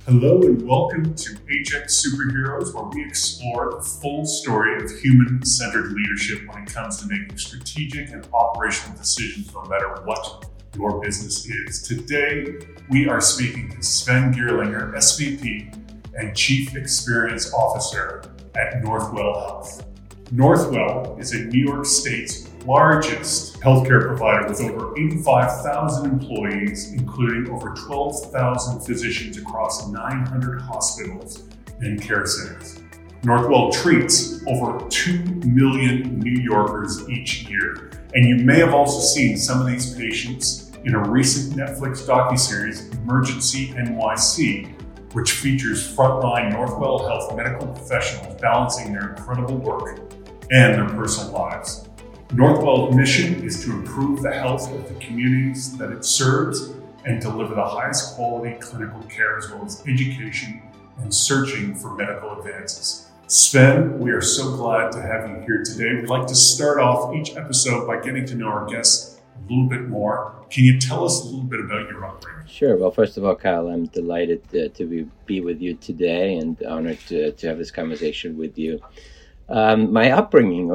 Hello and welcome to HX Superheroes, where we explore the full story of human-centered leadership when it comes to making strategic and operational decisions no matter what your business is. Today, we are speaking to Sven Gierlinger, SVP and Chief Experience Officer at Northwell Health. Northwell is a New York State's largest healthcare provider with over 85,000 employees, including over 12,000 physicians across 900 hospitals and care centers. Northwell treats over 2 million New Yorkers each year, and you may have also seen some of these patients in a recent Netflix docuseries, Emergency NYC, which features frontline Northwell Health medical professionals balancing their incredible work and their personal lives. Northwell's mission is to improve the health of the communities that it serves and deliver the highest quality clinical care as well as education and searching for medical advances. Sven, we are so glad to have you here today. We'd like to start off each episode by getting to know our guests a little bit more. Can you tell us a little bit about your upbringing? Sure. Well, first of all, Kyle, I'm delighted to be with you today and honored to have this conversation with you. My upbringing.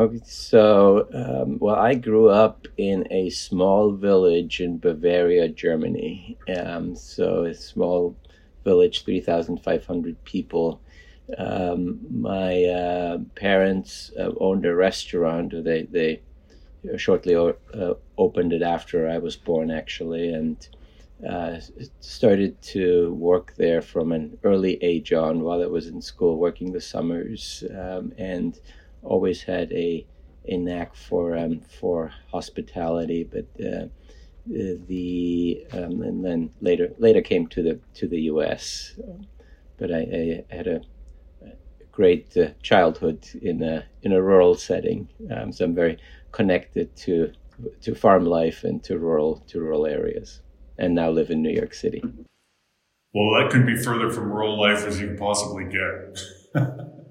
I grew up in a small village in Bavaria, Germany. So a small village, 3,500 people. My parents owned a restaurant. They shortly opened it after I was born, actually, and started to work there from an early age on while I was in school, working the summers, and always had a knack for hospitality. But and then later came to the U.S. But I had a great childhood in a rural setting, so I'm very connected to farm life and to rural areas, and now live in New York City. Well, that couldn't be further from rural life as you can possibly get.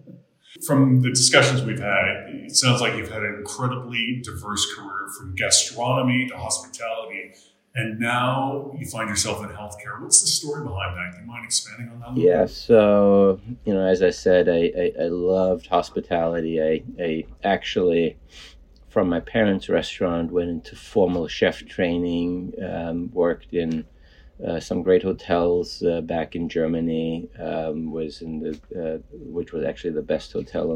From the discussions we've had, it sounds like you've had an incredibly diverse career from gastronomy to hospitality, and now you find yourself in healthcare. What's the story behind that? Do you mind expanding on that? Yeah, so, as I said, I loved hospitality. I actually, from my parents' restaurant, went into formal chef training, worked in some great hotels back in Germany, was in which was actually the best hotel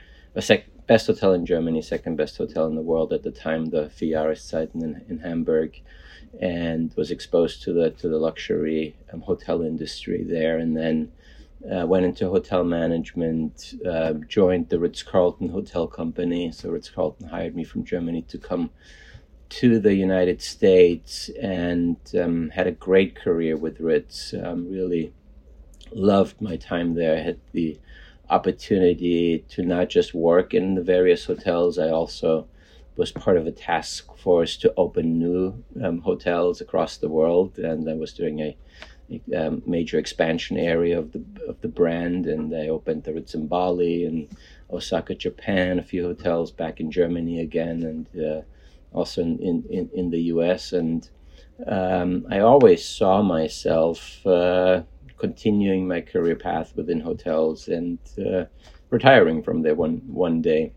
best hotel in Germany, second best hotel in the world at the time, the Viereszeiten in Hamburg, and was exposed to the luxury hotel industry there, and then went into hotel management, joined the Ritz-Carlton Hotel Company. So Ritz-Carlton hired me from Germany to come to the United States, and had a great career with Ritz. Really loved my time there. I had the opportunity to not just work in the various hotels. I also was part of a task force to open new hotels across the world, and I was doing a major expansion area of the brand, and I opened the Ritz in Bali and Osaka, Japan, a few hotels back in Germany again, and also in the US. And I always saw myself continuing my career path within hotels and retiring from there one day.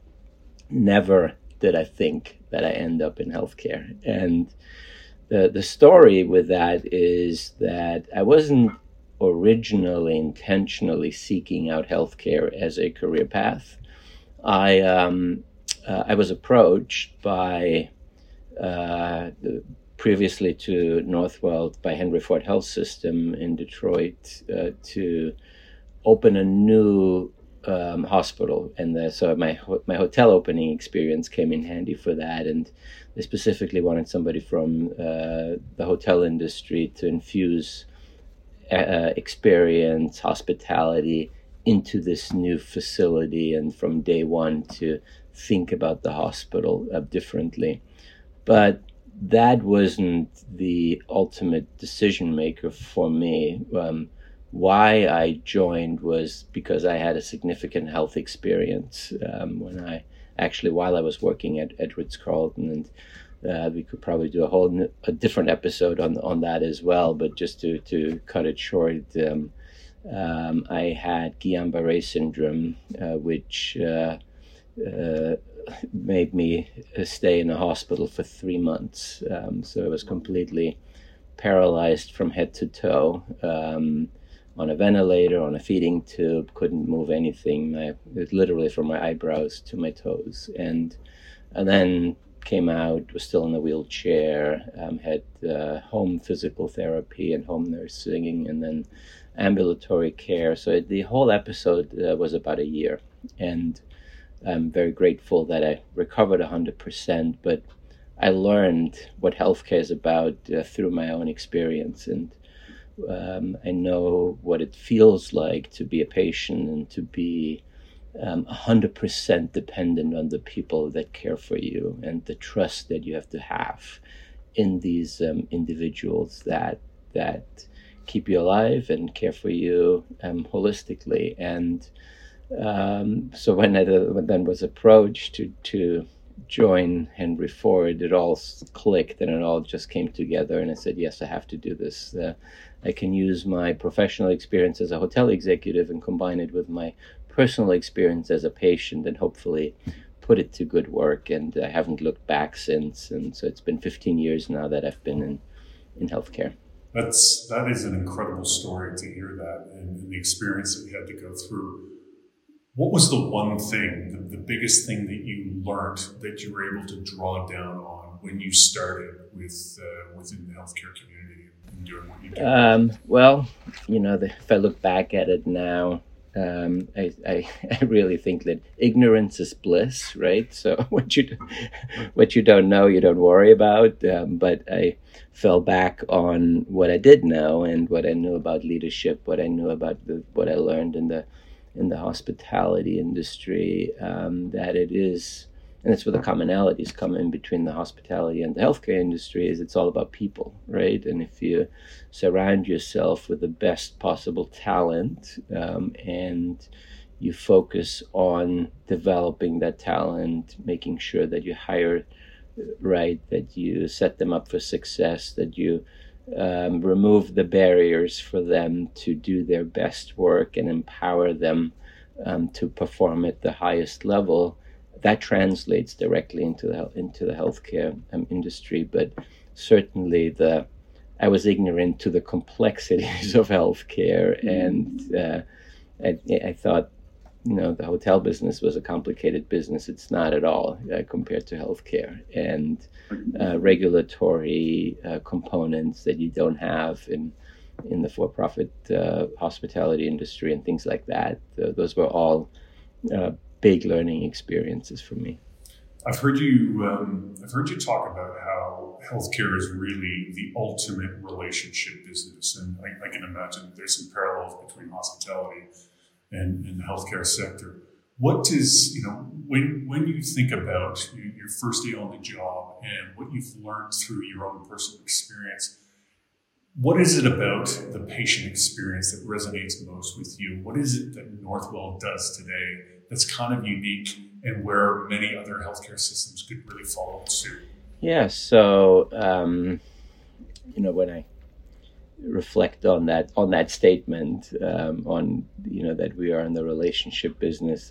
Never did I think that I end up in healthcare. And the story with that is that I wasn't originally intentionally seeking out healthcare as a career path. I was approached by previously to Northwell by Henry Ford Health System in Detroit to open a new hospital, and so my hotel opening experience came in handy for that. And they specifically wanted somebody from the hotel industry to infuse experience, hospitality into this new facility, and from day one to think about the hospital differently. But that wasn't the ultimate decision maker for me. Why I joined was because I had a significant health experience while I was working at Ritz-Carlton, and we could probably do a different episode on that as well. But just to cut it short, I had Guillain-Barré syndrome, which made me stay in the hospital for 3 months. So I was completely paralyzed from head to toe, on a ventilator, on a feeding tube, couldn't move anything. It was literally from my eyebrows to my toes. And then came out, was still in a wheelchair, had home physical therapy and home nursing, and then ambulatory care. So the whole episode was about a year. And I'm very grateful that I recovered 100%, but I learned what healthcare is about through my own experience. And I know what it feels like to be a patient and to be 100% dependent on the people that care for you, and the trust that you have to have in these individuals that keep you alive and care for you holistically. And so when I then was approached to join Henry Ford, it all clicked and it all just came together. And I said, yes, I have to do this. I can use my professional experience as a hotel executive and combine it with my personal experience as a patient and hopefully put it to good work. And I haven't looked back since. And so it's been 15 years now that I've been in healthcare. That is an incredible story to hear that, and the experience that you had to go through. What was the one thing, the biggest thing that you learned that you were able to draw down on when you started within the healthcare community and doing what you do? Well, if I look back at it now, I really think that ignorance is bliss, right? So what you don't know, you don't worry about. But I fell back on what I did know and what I knew about leadership, what I knew about what I learned in the hospitality industry, that it is, and that's where the commonalities come in between the hospitality and the healthcare industry, is it's all about people, right? And if you surround yourself with the best possible talent, and you focus on developing that talent, making sure that you hire right, that you set them up for success, that you remove the barriers for them to do their best work and empower them to perform at the highest level, that translates directly into the healthcare industry. But certainly I was ignorant to the complexities of healthcare, and I thought, the hotel business was a complicated business. It's not at all compared to healthcare, and regulatory components that you don't have in the for-profit hospitality industry and things like that. Those were all big learning experiences for me. I've heard you talk about how healthcare is really the ultimate relationship business, and I can imagine that there's some parallels between hospitality and the healthcare sector. What is, when you think about your first day on the job and what you've learned through your own personal experience, what is it about the patient experience that resonates most with you? What is it that Northwell does today that's kind of unique and where many other healthcare systems could really follow suit? Yeah, so, when I reflect on that statement, on that we are in the relationship business,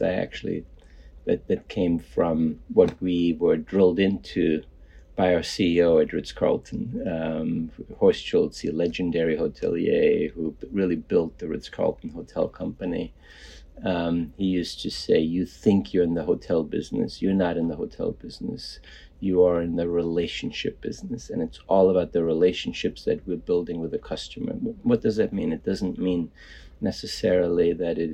that came from what we were drilled into by our CEO at Ritz-Carlton, Horst Schulze, a legendary hotelier who really built the Ritz-Carlton Hotel Company. He used to say, you think you're in the hotel business. You're not in the hotel business. You are in the relationship business. And it's all about the relationships that we're building with the customer. What does that mean? It doesn't mean necessarily that it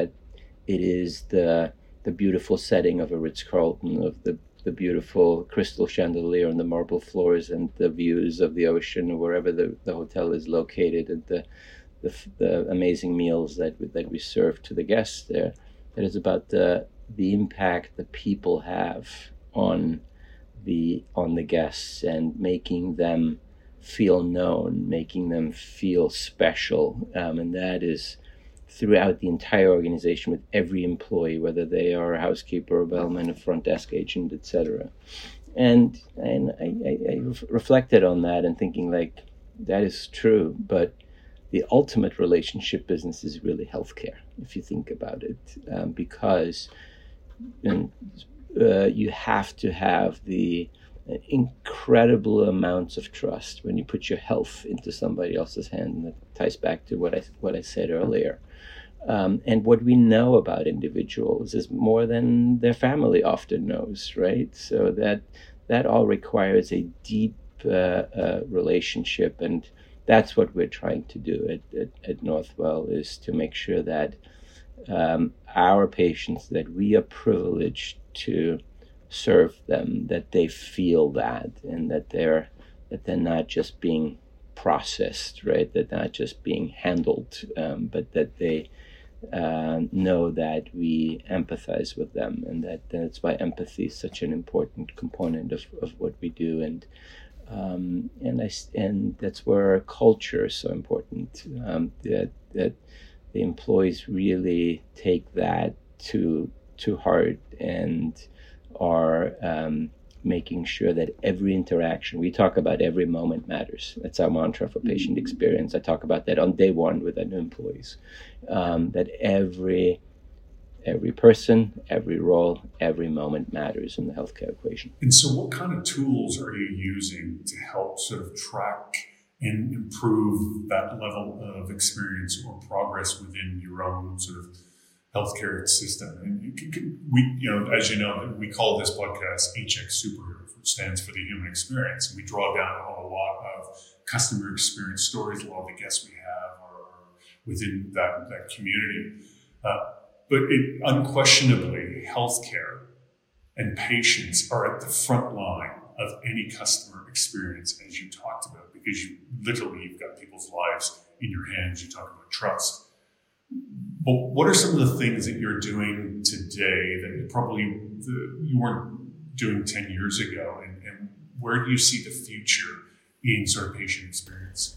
is the beautiful setting of a Ritz-Carlton, of the beautiful crystal chandelier on the marble floors and the views of the ocean or wherever the hotel is located, and the amazing meals that we serve to the guests there. It is about the impact the people have on the guests and making them feel known, making them feel special, and that is throughout the entire organization with every employee, whether they are a housekeeper, a bellman, a front desk agent, etc. And I reflected on that and thinking, like, that is true, but the ultimate relationship business is really healthcare, if you think about it, because you have to have the incredible amounts of trust when you put your health into somebody else's hand. And that ties back to what I said earlier. And what we know about individuals is more than their family often knows, right? So that all requires a deep relationship, and that's what we're trying to do at Northwell, is to make sure that our patients, that we are privileged to serve them, that they feel that, and that they're not just being processed, right? That they're not just being handled, but that they know that we empathize with them, and that's why empathy is such an important component of what we do, and that's where our culture is so important. That the employees really take that to heart and are making sure that every interaction, we talk about every moment matters. That's our mantra for patient experience. I talk about that on day one with our new employees, that every person, every role, every moment matters in the healthcare equation. And so what kind of tools are you using to help sort of track and improve that level of experience or progress within your own sort of healthcare system? And as you know, we call this podcast HX Superheroes, which stands for the human experience. And we draw down on a lot of customer experience stories. A lot of the guests we have are within that community. But unquestionably, healthcare and patients are at the front line of any customer experience, as you talked about, because you've got people's lives in your hands. You talk about trust. But what are some of the things that you're doing today that you weren't doing 10 years ago? And where do you see the future in sort of patient experience?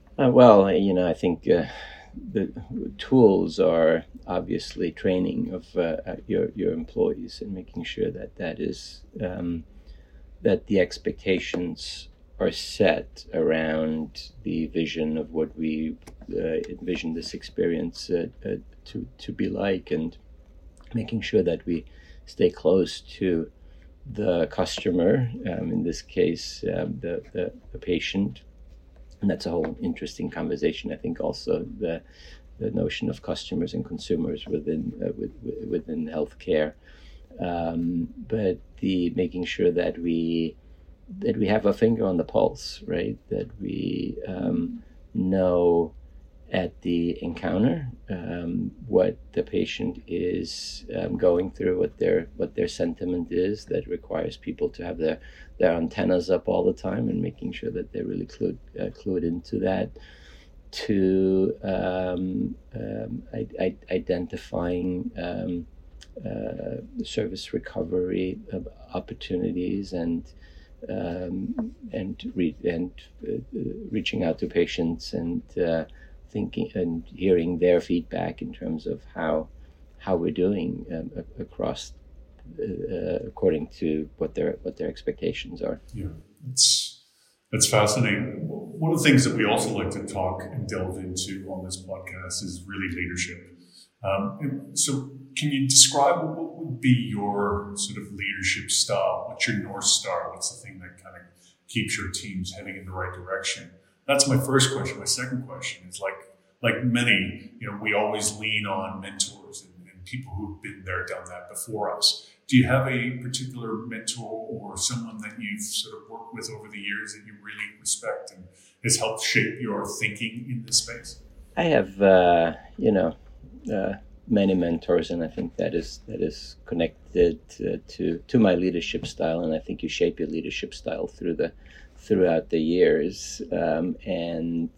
I think the tools are obviously training of your employees and making sure that is that the expectations are set around the vision of what we envision this experience to be like, and making sure that we stay close to the customer, in this case the patient. And that's a whole interesting conversation. I think also the notion of customers and consumers within healthcare, but the making sure that we have a finger on the pulse, right? That we know at the encounter what the patient is going through, what their sentiment is. That requires people to have their antennas up all the time and making sure that they're really clued into that. To identifying service recovery opportunities and reaching out to patients and thinking and hearing their feedback in terms of how we're doing across according to what their expectations are. Yeah, that's fascinating. One of the things that we also like to talk and delve into on this podcast is really leadership. And so can you describe what would be your sort of leadership style? What's your North Star? What's the thing that kind of keeps your teams heading in the right direction? That's my first question. My second question is like many, we always lean on mentors and people who've been there, done that before us. Do you have a particular mentor or someone that you've sort of worked with over the years that you really respect and has helped shape your thinking in this space? I have, many mentors, and I think that is connected to my leadership style. And I think you shape your leadership style throughout the years, and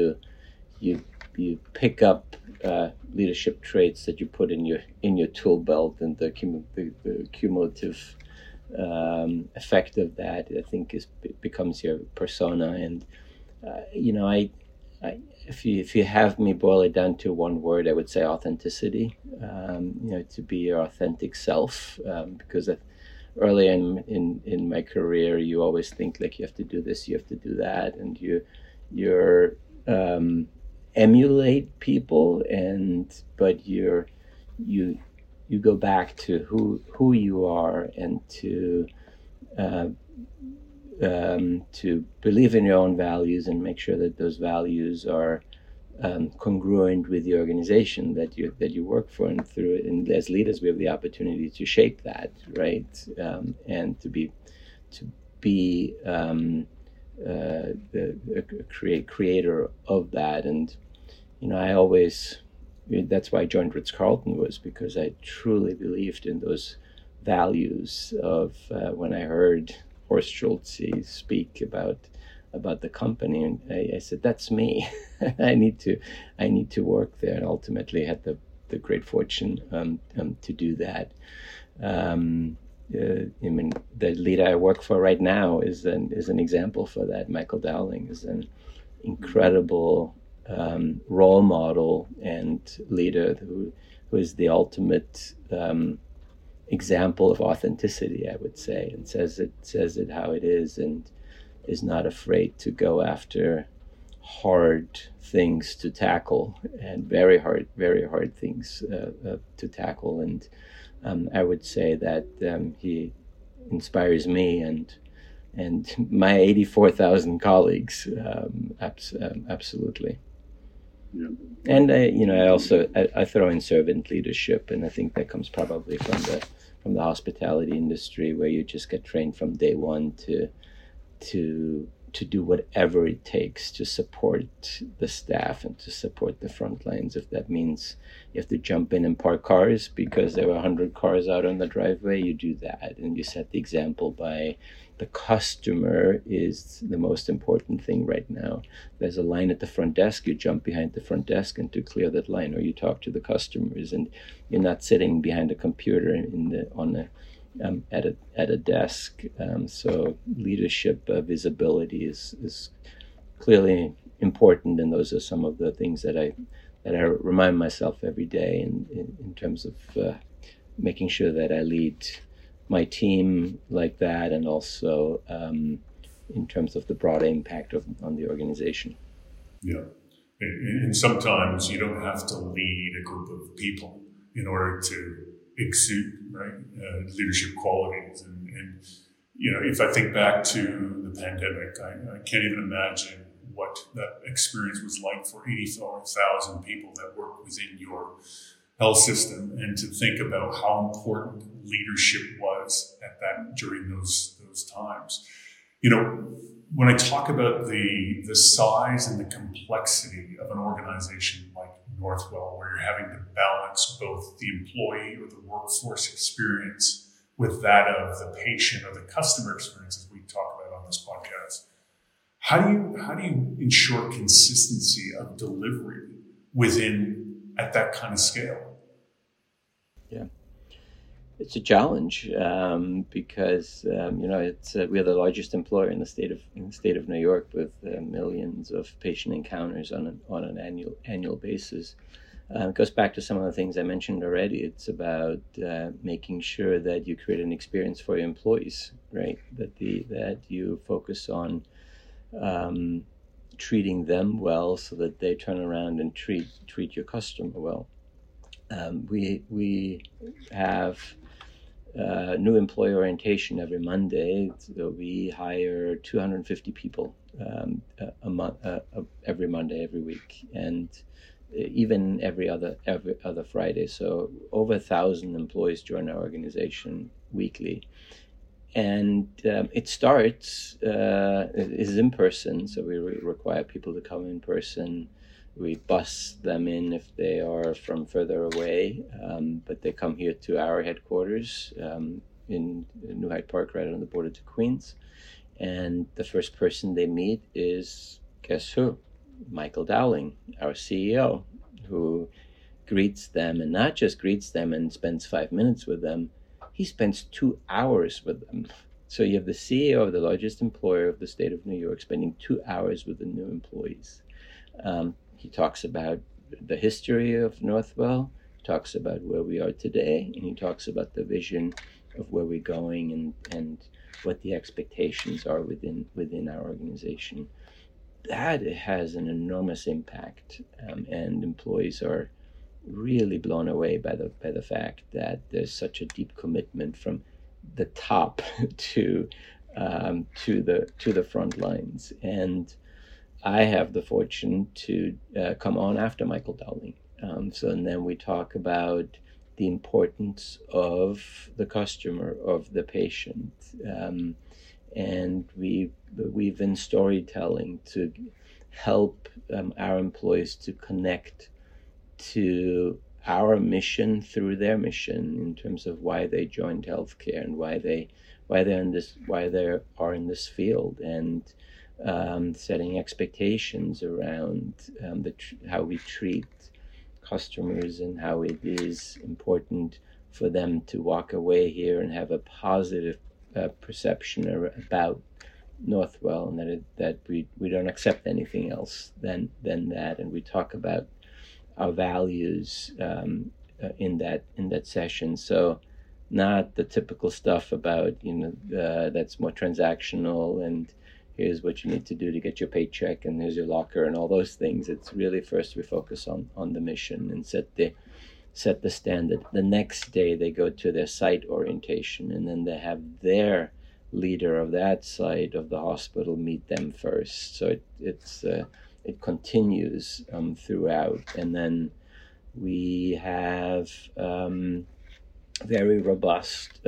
you pick up leadership traits that you put in your tool belt, and the cumulative effect of that, I think, becomes your persona. And if you have me boil it down to one word, I would say authenticity. To be your authentic self, because early in my career, you always think like you have to do this, you have to do that, and you're emulate people, but you go back to who you are, and to believe in your own values and make sure that those values are congruent with the organization that you work for, and as leaders we have the opportunity to shape that, right? And to be the creator of that. And I always, that's why I joined Ritz-Carlton, was because I truly believed in those values of when I heard Horst Schulze speak about the company, and I said, that's me. I need to work there, and ultimately had the great fortune to do that. I mean, the leader I work for right now is an example for that. Michael Dowling is an incredible role model and leader who is the ultimate example of authenticity, I would say, and says it how it is, and is not afraid to go after hard things to tackle, and very hard things to tackle. And I would say that he inspires me and my 84,000 colleagues, absolutely. Yeah. And I also throw in servant leadership, and I think that comes probably from the hospitality industry, where you just get trained from day one to do whatever it takes to support the staff and to support the front lines. If that means you have to jump in and park cars because there were 100 cars out on the driveway, you do that, and you set the example by the customer is the most important thing right now. There's a line at the front desk, you jump behind the front desk and to clear that line, or you talk to the customers, and you're not sitting behind a computer at a desk. So leadership visibility is clearly important, and those are some of the things that I remind myself every day in terms of making sure that I lead my team like that, and also in terms of the broader impact on the organization. Yeah, and sometimes you don't have to lead a group of people in order to exude, right, leadership qualities. And if I think back to the pandemic, I can't even imagine what that experience was like for 84,000 people that work within your health system, and to think about how important leadership was during those times. When I talk about the size and the complexity of an organization like Northwell, where you're having to balance both the employee or the workforce experience with that of the patient or the customer experience, as we talk about on this podcast, how do you ensure consistency of delivery at that kind of scale? Yeah, it's a challenge because we're the largest employer in the state of New York, with millions of patient encounters on an annual basis. It goes back to some of the things I mentioned already. It's about making sure that you create an experience for your employees, right? That you focus on treating them well, so that they turn around and treat your customer well. We have new employee orientation every Monday. So we hire 250 people a month, every Monday, every week, and even every other Friday. So over 1,000 employees join our organization weekly. And it starts, it is in person, so we require people to come in person. We bus them in if they are from further away, but they come here to our headquarters in New Hyde Park, right on the border to Queens. And the first person they meet is, guess who? Michael Dowling, our CEO, who greets them, and not just greets them and spends 5 minutes with them, he spends 2 hours with them. So you have the CEO of the largest employer of the state of New York spending 2 hours with the new employees. He talks about the history of Northwell, talks about where we are today, and he talks about the vision of where we're going and what the expectations are within our organization. that has an enormous impact, and employees are really blown away by the fact that there's such a deep commitment from the top to the front lines. And I have the fortune to come on after Michael Dowling. And then we talk about the importance of the customer, of the patient, and we've in storytelling to help our employees to connect to our mission through their mission in terms of why they joined healthcare and why they are in this field, and setting expectations around how we treat customers and how it is important for them to walk away here and have a positive perception about Northwell, and that we don't accept anything else than that, and we talk about our values in that session. So not the typical stuff about that's more transactional and here's what you need to do to get your paycheck and here's your locker and all those things. It's really first we focus on the mission and set the standard. The next day they go to their site orientation, and then they have their leader of that site of the hospital meet them first. So it continues throughout, and then we have very robust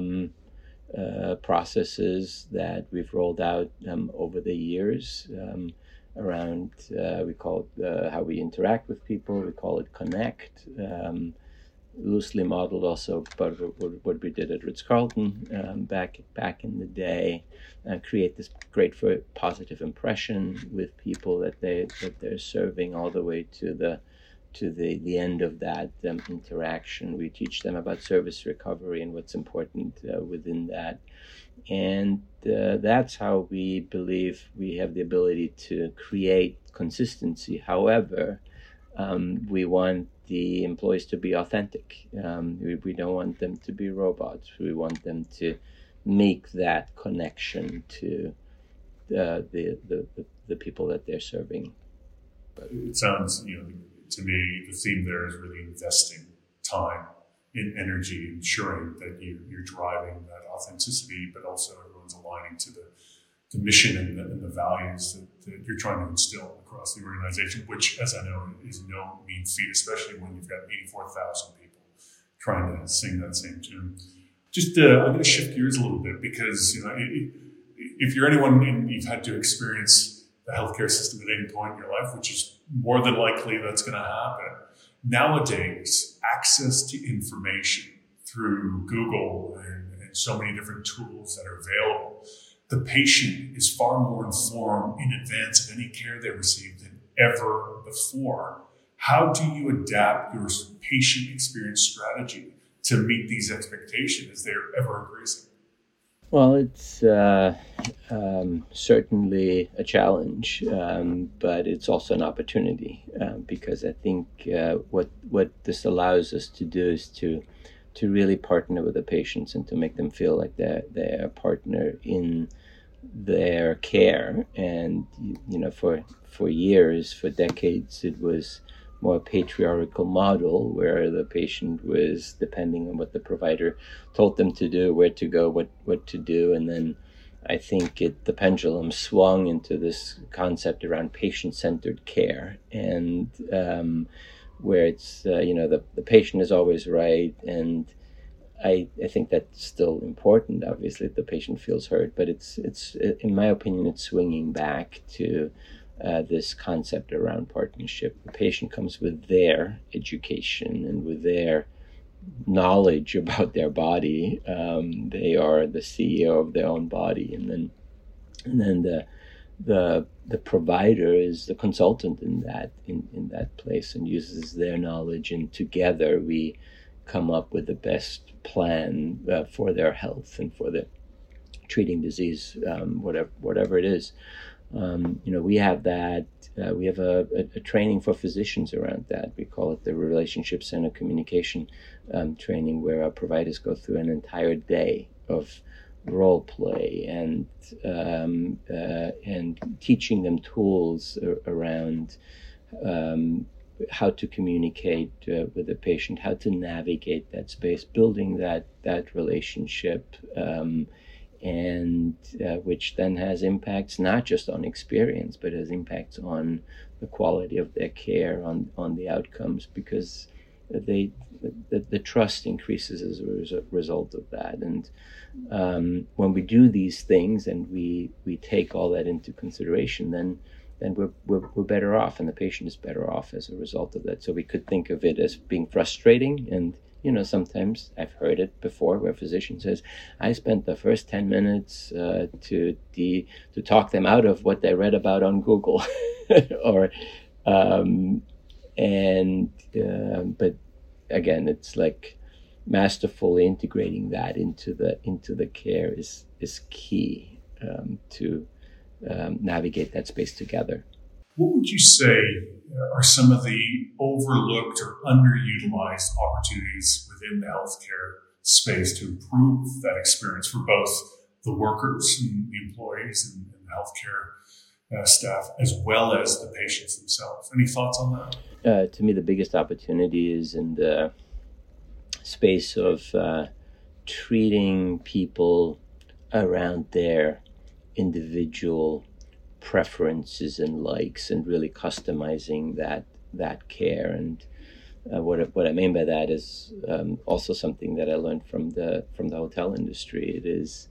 processes that we've rolled out over the years around, we call it how we interact with people. We call it Connect, loosely modeled also but what we did at Ritz-Carlton back in the day, create this great positive impression with people that they're serving all the way to the end of that interaction. We teach them about service recovery and what's important within that. And that's how we believe we have the ability to create consistency. However, we want the employees to be authentic. We don't want them to be robots. We want them to make that connection to the people that they're serving. It sounds, to me, the theme there is really investing time in energy, ensuring that you're driving that authenticity, but also everyone's aligning to the mission and the values that you're trying to instill across the organization, which, as I know, is no mean feat, especially when you've got 84,000 people trying to sing that same tune. Just, I'm going to shift gears a little bit because, if you're anyone and you've had to experience the healthcare system at any point in your life, which is more than likely that's going to happen, nowadays, access to information through Google and so many different tools that are available, the patient is far more informed in advance of any care they receive than ever before. How do you adapt your patient experience strategy to meet these expectations as they're ever increasing? Well, it's certainly a challenge, but it's also an opportunity because I think what this allows us to do is to really partner with the patients and to make them feel like they're a partner in their care. And for years, for decades, it was more patriarchal model where the patient was depending on what the provider told them to do, where to go, what to do. And then I think the pendulum swung into this concept around patient-centered care, and where it's the patient is always right. And I think that's still important. Obviously, the patient feels heard, but it's in my opinion, it's swinging back to this concept around partnership. The patient comes with their education and with their knowledge about their body. They are the CEO of their own body, and then the provider is the consultant in that place and uses their knowledge, and together we come up with the best plan for their health and for the treating disease, whatever it is. We have that. We have a training for physicians around that. We call it the Relationship Center Communication training, where our providers go through an entire day of role play and teaching them tools around how to communicate with the patient, how to navigate that space, building that relationship, and which then has impacts not just on experience, but has impacts on the quality of their care, on the outcomes, because the trust increases as a result of that. And when we do these things and we take all that into consideration, then we're better off, and the patient is better off as a result of that. So we could think of it as being frustrating, and sometimes I've heard it before where a physician says, I spent the first 10 minutes to talk them out of what they read about on Google, or but again, it's like masterfully integrating that into the care is key to navigate that space together. What would you say are some of the overlooked or underutilized opportunities within the healthcare space to improve that experience for both the workers and the employees and the healthcare staff, as well as the patients themselves? Any thoughts on that? To me, the biggest opportunity is in the space of treating people around their individual preferences and likes, and really customizing that care. And what I mean by that is also something that I learned from the hotel industry. It is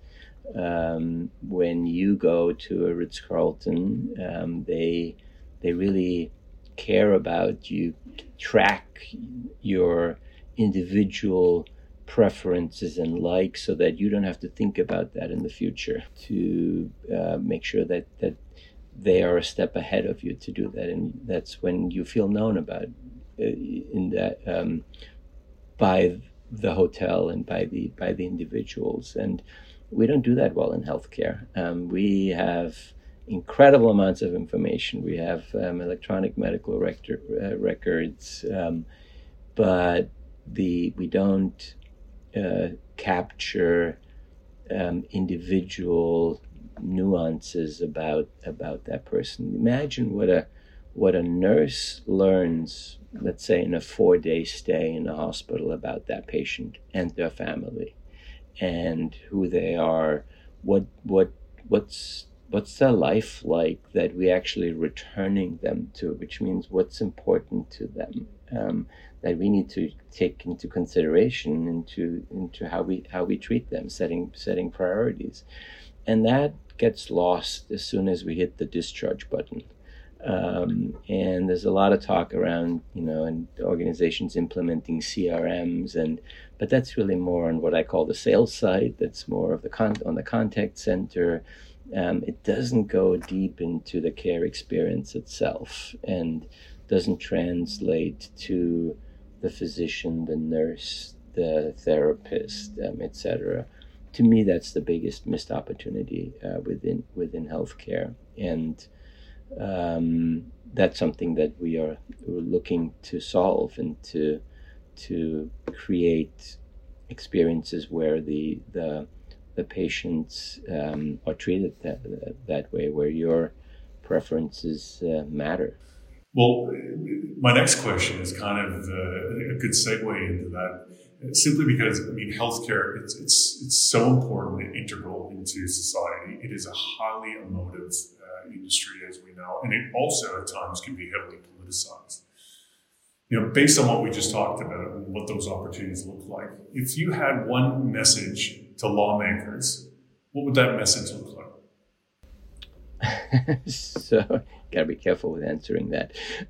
when you go to a Ritz-Carlton, they really care about you, track your individual preferences and likes, so that you don't have to think about that in the future, to make sure that they are a step ahead of you to do that. And that's when you feel known about in that by the hotel and by the individuals. And we don't do that well in healthcare. We have incredible amounts of information. We have electronic medical records, but we don't capture individual nuances about that person. Imagine what a nurse learns, let's say, in a 4-day stay in a hospital, about that patient and their family, and who they are, what's their life like, that we actually returning them to, which means what's important to them, that we need to take into consideration into how we treat them, setting priorities. And that gets lost as soon as we hit the discharge button. And there's a lot of talk around, and organizations implementing CRMs, but that's really more on what I call the sales side. That's more of on the contact center. It doesn't go deep into the care experience itself, and doesn't translate to the physician, the nurse, the therapist, etc. To me, that's the biggest missed opportunity within healthcare, and that's something that we're looking to solve, and to create experiences where the patients are treated that way, where your preferences matter. Well, my next question is kind of a good segue into that, simply because, healthcare, it's so important and integral into society. It is a highly emotive industry, as we know, and it also at times can be heavily politicized. Based on what we just talked about and what those opportunities look like, if you had one message to lawmakers, what would that message look like? So, gotta be careful with answering that.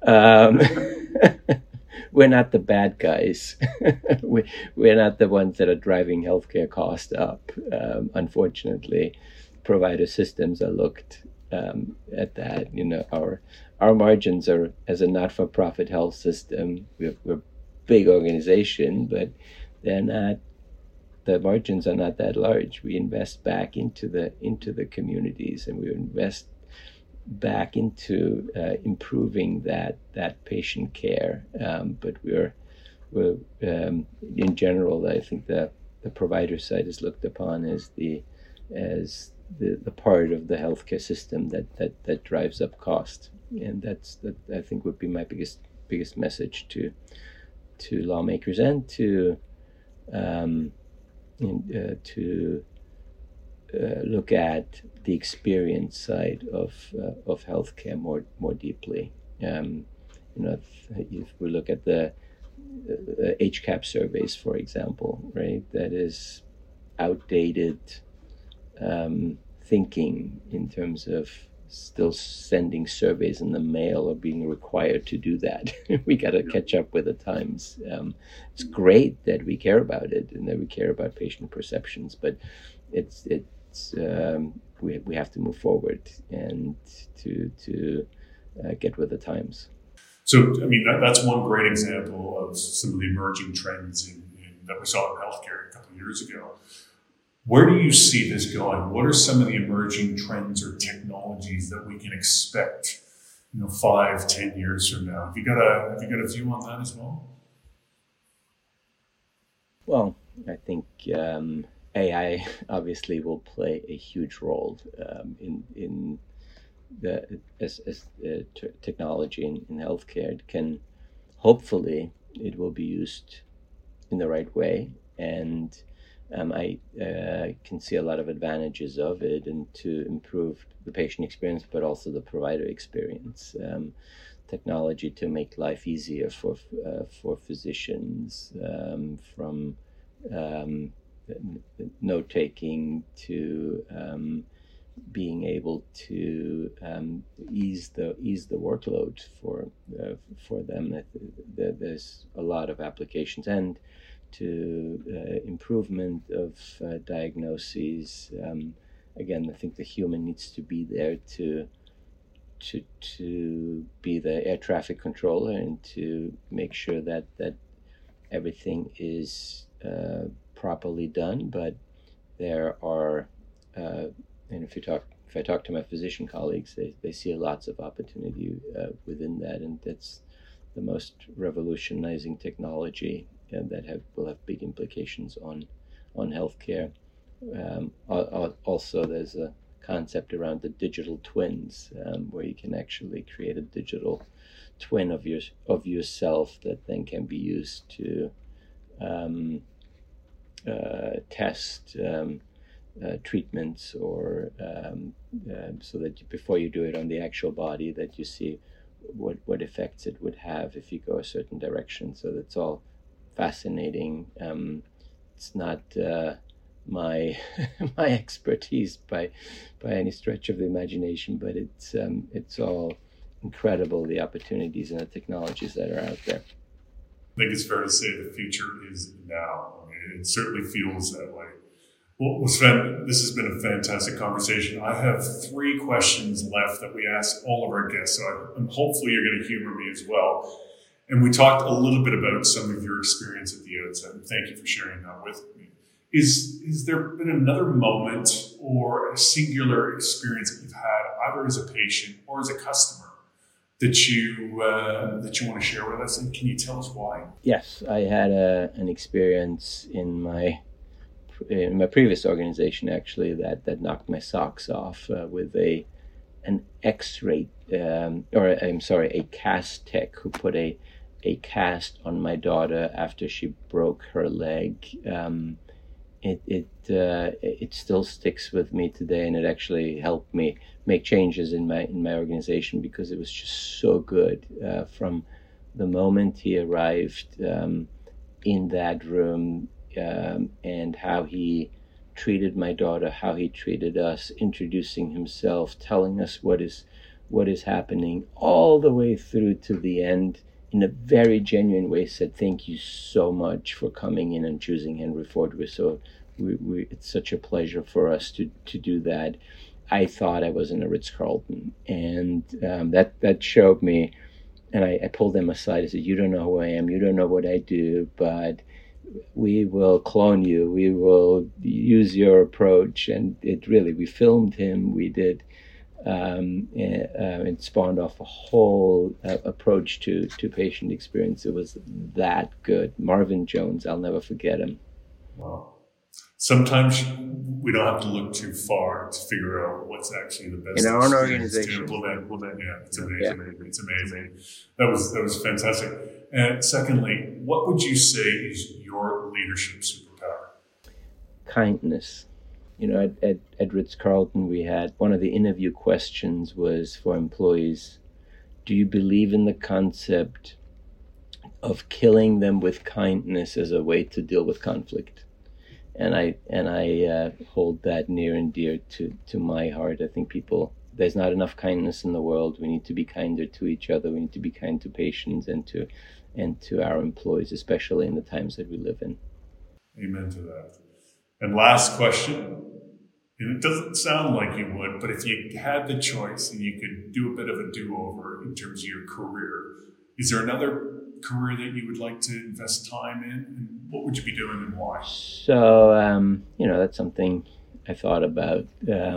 We're not the bad guys. We're not the ones that are driving healthcare costs up. Unfortunately, provider systems are looked at that. Our margins are, as a not-for-profit health system, we're a big organization, but they're not. The margins are not that large. We invest back into the communities, and we invest back into improving that patient care. But we're in general, I think the provider side is looked upon as the as the part of the healthcare system that drives up cost. And that I think would be my biggest message to lawmakers and to look at the experience side of healthcare more deeply. If we look at the HCAP surveys, for example, right, that is outdated thinking in terms of still sending surveys in the mail or being required to do that. We got to catch up with the times. It's great that we care about it and that we care about patient perceptions, but we have to move forward and to get with the times. So, I mean, that's one great example of some of the emerging trends that we saw in healthcare a couple of years ago. Where do you see this going? What are some of the emerging trends or technologies that we can expect, 5, 10 years from now? Have you got a view on that as well? Well, I think AI obviously will play a huge role in the technology in healthcare. It can, hopefully, it will be used in the right way, and I can see a lot of advantages of it, and to improve the patient experience, but also the provider experience. Technology to make life easier for physicians, from note taking to being able to ease the workload for them. There's a lot of applications, and to improvement of diagnoses. Again, I think the human needs to be there to be the air traffic controller and to make sure that everything is properly done. But there are, and if I talk to my physician colleagues, they see lots of opportunity within that, and that's the most revolutionizing technology that will have big implications on healthcare. Also, there's a concept around the digital twins, where you can actually create a digital twin of yourself that then can be used to test treatments, or so that before you do it on the actual body, that you see what effects it would have if you go a certain direction. So that's all fascinating. It's not my expertise by any stretch of the imagination, but it's all incredible, the opportunities and the technologies that are out there. I think it's fair to say the future is now. I mean, it certainly feels that way. Well, Sven, this has been a fantastic conversation. I have 3 questions left that we ask all of our guests, so hopefully you're going to humor me as well. And we talked a little bit about some of your experience at the outset, and thank you for sharing that with me. Is there been another moment or a singular experience that you've had, either as a patient or as a customer, that you want to share with us? And can you tell us why? Yes, I had an experience in my previous organization, actually, that knocked my socks off with an X-ray, a cast tech who put a cast on my daughter after she broke her leg. It still sticks with me today, and it actually helped me make changes in my organization, because it was just so good. From the moment he arrived in that room, and how he treated my daughter, how he treated us, introducing himself, telling us what is happening, all the way through to the end, in a very genuine way, said, "Thank you so much for coming in and choosing Henry Ford. It's such a pleasure for us to do that." I thought I was in a Ritz-Carlton, and that showed me, and I pulled them aside. I said, "You don't know who I am, you don't know what I do, but we will clone you, we will use your approach." And we filmed him, we did, it spawned off a whole approach to patient experience. It was that good. Marvin Jones, I'll never forget him. Wow. Sometimes we don't have to look too far to figure out what's actually the best in our own organization to implement. Yeah, it's amazing. Yeah. It's amazing. That was fantastic. And secondly, what would you say is your leadership superpower? Kindness. At Ritz-Carlton, we had one of the interview questions was for employees, do you believe in the concept of killing them with kindness as a way to deal with conflict? And I hold that near and dear to my heart. I think there's not enough kindness in the world. We need to be kinder to each other. We need to be kind to patients and to our employees, especially in the times that we live in. Amen to that. And last question, and it doesn't sound like you would, but if you had the choice and you could do a bit of a do-over in terms of your career, is there another career that you would like to invest time in? And what would you be doing and why? So, that's something I thought about.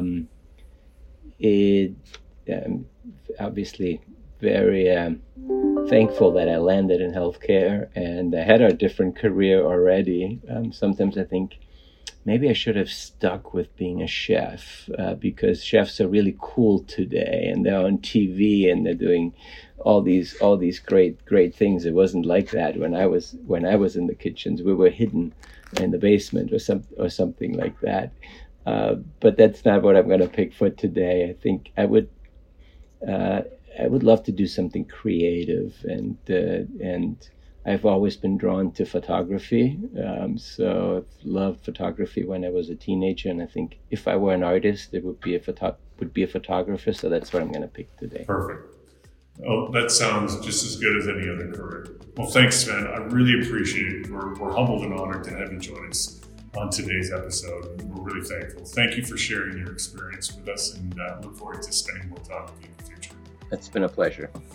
Obviously very thankful that I landed in healthcare and I had a different career already. Sometimes I think maybe I should have stuck with being a chef because chefs are really cool today and they're on TV and they're doing all these great things. It wasn't like that when I was in the kitchens. We were hidden in the basement or something like that. But that's not what I'm going to pick for today. I think I would love to do something creative, and I've always been drawn to photography. So I've loved photography when I was a teenager, and I think if I were an artist, it would be a photographer. So that's what I'm going to pick today. Perfect. Oh, that sounds just as good as any other career. Well, thanks, Sven. I really appreciate it. We're humbled and honored to have you join us on today's episode. We're really thankful. Thank you for sharing your experience with us, and look forward to spending more time with you in the future. It's been a pleasure.